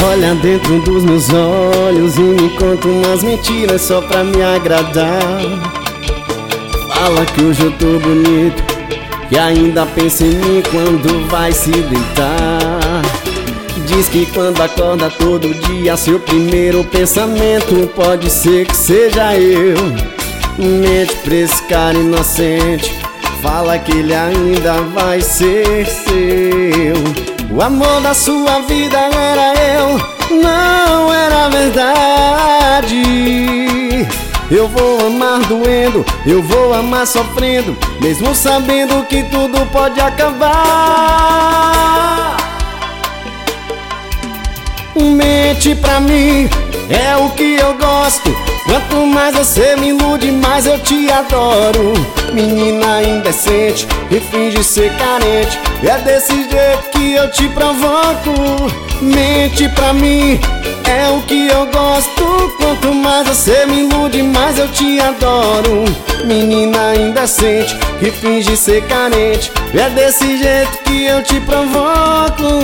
Olha dentro dos meus olhos e me conta umas mentiras só pra me agradar. Fala que hoje eu tô bonito, que ainda pensa em mim quando vai se deitar. Diz que quando acorda todo dia seu primeiro pensamento pode ser que seja eu. Mente pra esse cara inocente, fala que ele ainda vai ser seu. O amor da sua vida era eu, não era verdade. Eu vou amar doendo, eu vou amar sofrendo, mesmo sabendo que tudo pode acabar. Mente pra mim, é o que eu gosto. Quanto mais você me ilude, mais eu te adoro. Menina indecente e finge ser carente, é desse jeito que eu te provoco. Mente pra mim, é o que eu gosto. Quanto mais você me ilude, mais eu te adoro. Menina indecente que finge ser carente, é desse jeito que eu te provoco.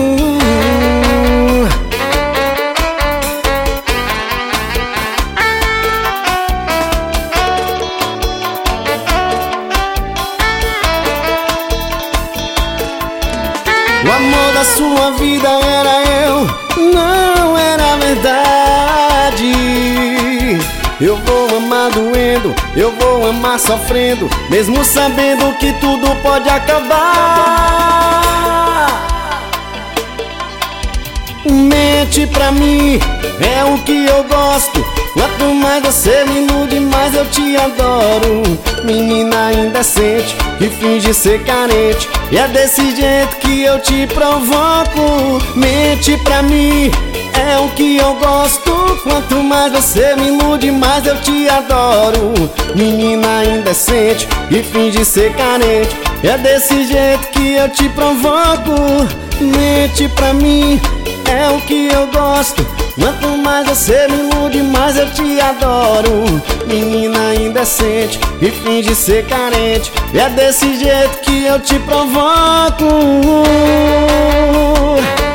O amor da sua vida era eu, não era verdade. Eu vou amar doendo, eu vou amar sofrendo, mesmo sabendo que tudo pode acabar. Mente pra mim, é o que eu gosto. Quanto mais você me ilude, mais eu te adoro. Menina indecente que finge ser carente, e é desse jeito que eu te provoco. Mente pra mim, é o que eu gosto. Quanto mais você me ilude, mais eu te adoro. Menina indecente que finge ser carente, é desse jeito que eu te provoco. Mente pra mim, é o que eu gosto. Quanto mais você me ilude, mais eu te adoro. Menina indecente e finge ser carente, é desse jeito que eu te provoco.